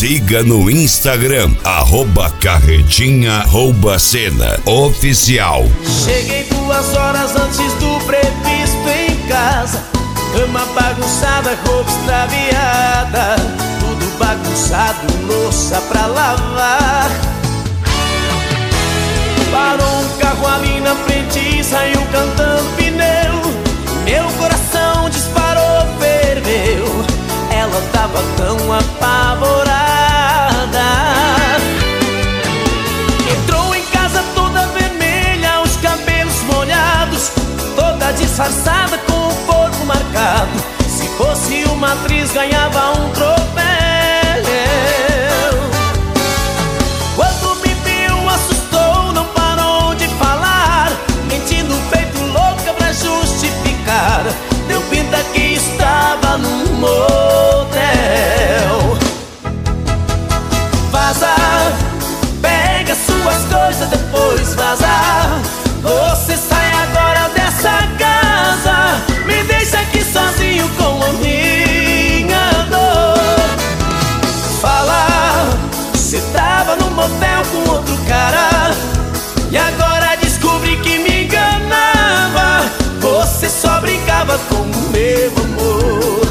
Siga no Instagram, @carretinha_cena oficial. Cheguei 2 horas antes do previsto em casa. Cama bagunçada, roupa extraviada, tudo bagunçado, louça pra lavar. Parou um carro ali na frente e saiu cantando pneu. Meu coração disparou, ferveu. Ela tava tão apavorada. Entrou em casa toda vermelha, os cabelos molhados, toda disfarçada com o corpo marcado. Se fosse uma atriz ganhava um troféu. Quando me viu assustou, não parou de falar, mentindo peito louca pra justificar. Deu pinta que estava num motel. Vaza, pega suas coisas, depois vaza. Você sai agora dessa casa, me deixa aqui sozinho com a minha dor. Fala, você tava no motel com outro cara e agora descobri que me enganava. Você só brincava com o meu amor.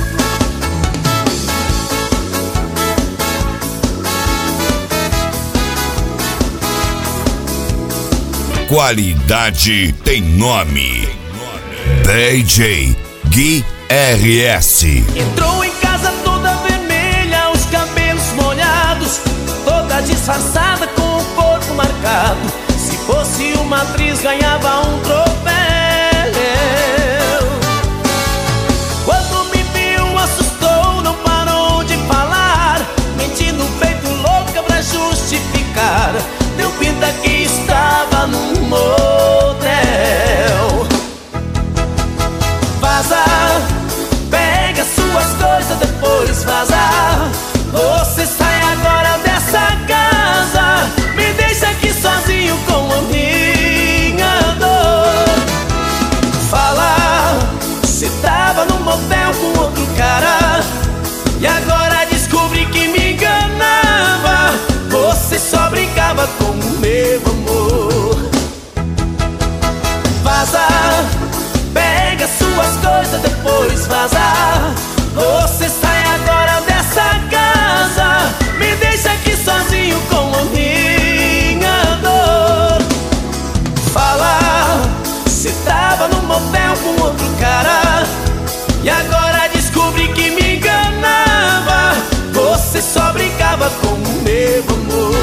Qualidade tem nome. DJ Gui RS. Entrou em casa toda vermelha, os cabelos molhados, toda disfarçada com o corpo marcado. Se fosse uma atriz ganhava um troféu. Quando me viu assustou, não parou de falar, mentindo peito louca pra justificar. Deu pinta que estava num motel. Vaza, pega suas coisas, depois vaza. Você sai agora dessa casa, me deixa aqui sozinho com a minha dor. Fala, você tava no motel com outro cara e agora descobri que me enganava. Você só brincava com o meu amor. Vaza, pega suas coisas, depois vaza. Você sai agora dessa casa, me deixa aqui sozinho com a minha dor. Fala, você tava no motel com outro cara e agora descobri que me enganava. Você só brincava com o meu amor.